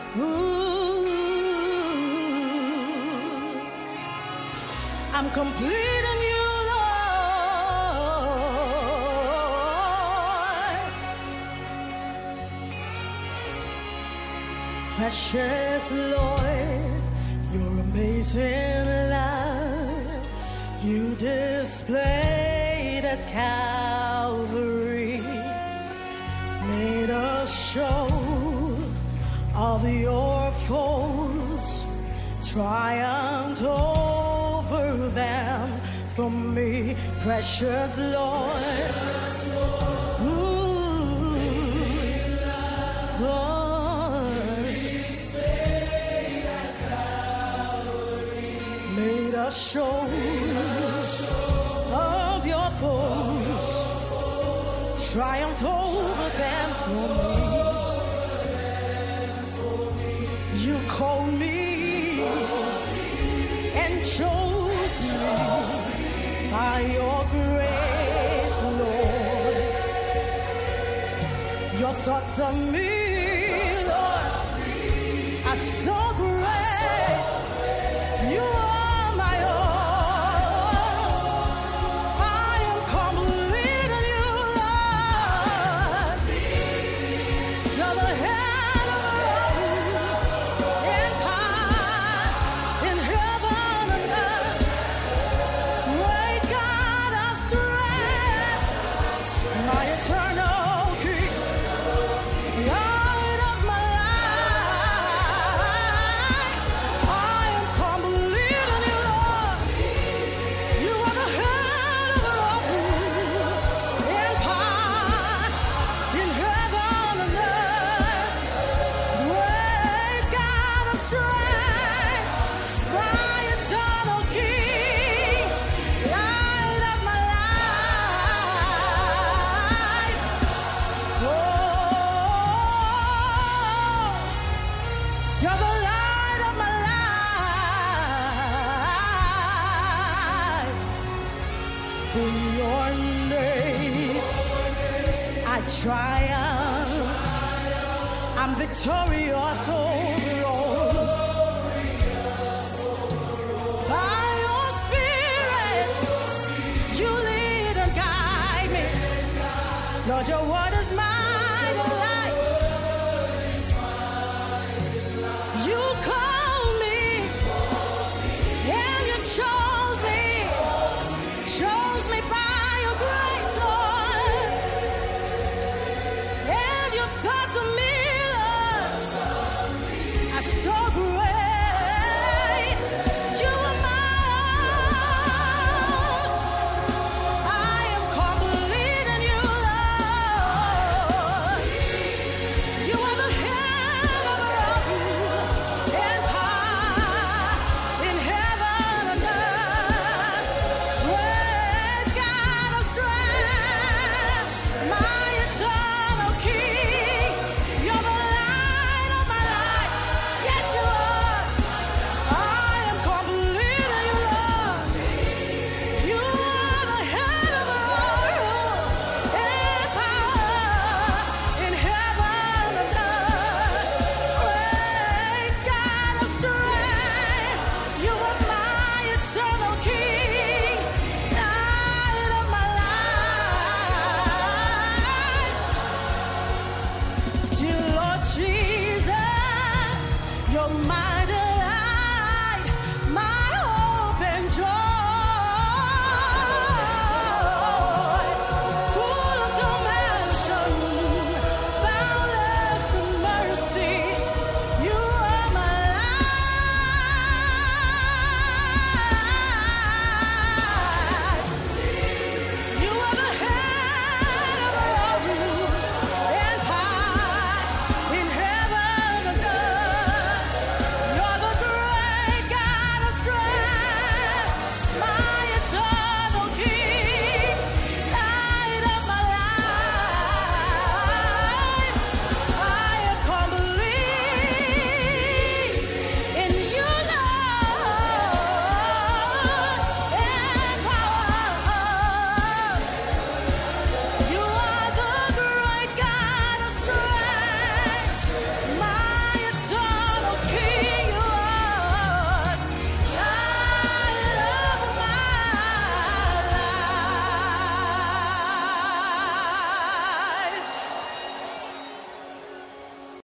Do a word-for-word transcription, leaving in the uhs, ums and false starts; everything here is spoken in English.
Ooh, I'm complete in you, Lord. Precious Lord, your amazing love you displayed at Calvary made a show of your foes, triumphed over them for me, precious Lord. Ooh, Lord, made a show of your foes, triumphed over them for me. You called me and chose me by your grace, Lord. Your thoughts of me, Lord, are so great. You are my all. I am complete in you, Lord. You're the head of the empire in heaven and earth. Great God of strength, my eternal King, light of my life. I am complete in you, Lord. You are the head of the empire in heaven and earth. Great God of strength, my eternal King, light of my life. Oh, you're the light of my life. In your name, I triumph. I'm victorious over